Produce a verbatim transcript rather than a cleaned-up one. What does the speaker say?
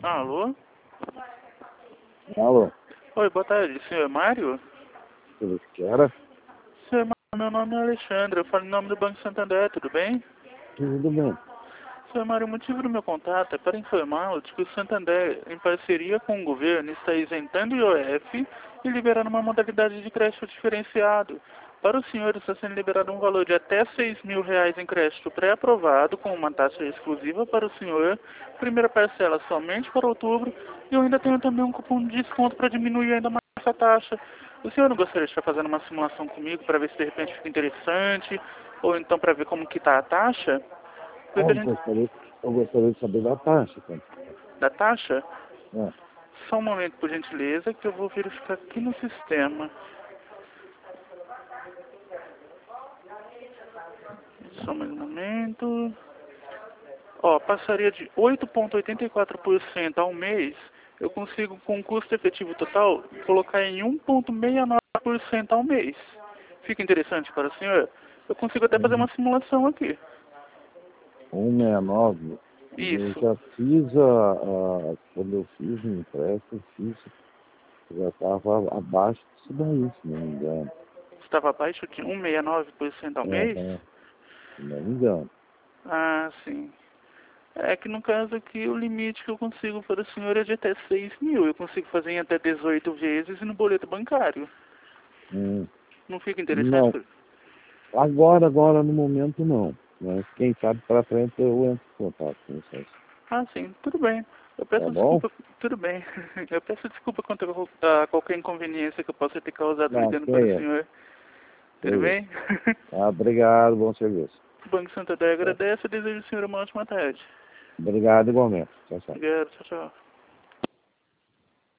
Alô? Alô? Oi, boa tarde. Senhor Mário? Tudo que era? Senhor Mário, meu nome é Alexandre. Eu falo em nome do Banco Santander, tudo bem? Tudo bem. Senhor Mário, o motivo do meu contato é para informá-lo de que o Santander, em parceria com o governo, está isentando o I O F e liberando uma modalidade de crédito diferenciado. Para o senhor, está sendo liberado um valor de até seis mil reais em crédito pré-aprovado, com uma taxa exclusiva para o senhor, primeira parcela somente para outubro, e eu ainda tenho também um cupom de desconto para diminuir ainda mais essa taxa. O senhor não gostaria de estar fazendo uma simulação comigo para ver se de repente fica interessante, ou então para ver como que está a taxa? Porque a Eu gente... gostaria, eu gostaria de saber da taxa, cara. Da taxa? É. Só um momento, por gentileza, que eu vou verificar aqui no sistema. Só mais um momento. Ó, passaria de oito vírgula oitenta e quatro por cento ao mês. Eu consigo, com custo efetivo total, colocar em um vírgula sessenta e nove por cento ao mês. Fica interessante para o senhor? Eu consigo até fazer Um, uma simulação aqui. um sessenta e nove. Eu Isso. já fiz a, a. Quando eu fiz o empréstimo, eu fiz. Já estava abaixo disso daí, se não me engano. Estava abaixo de um vírgula sessenta e nove por cento ao mês? Aham, se não me engano. Ah, sim. É que no caso aqui o limite que eu consigo para o senhor é de até seis mil. Eu consigo fazer em até dezoito vezes e no boleto bancário. Hum, Não fica interessante? não. Agora, agora no momento não. Mas quem sabe para frente eu entro em contato com vocês. Ah, sim. Tudo bem. Eu Tá peço bom? desculpa. Tudo bem. Eu peço desculpa quanto a qualquer inconveniência que eu possa ter causado Não, ligando que para o é isso. senhor. Que Tudo é isso. bem? Ah, obrigado, bom serviço. O Banco Santander Tchau. agradece e desejo ao senhor uma ótima tarde. Obrigado igualmente. Tchau, tchau. Obrigado. Tchau, tchau.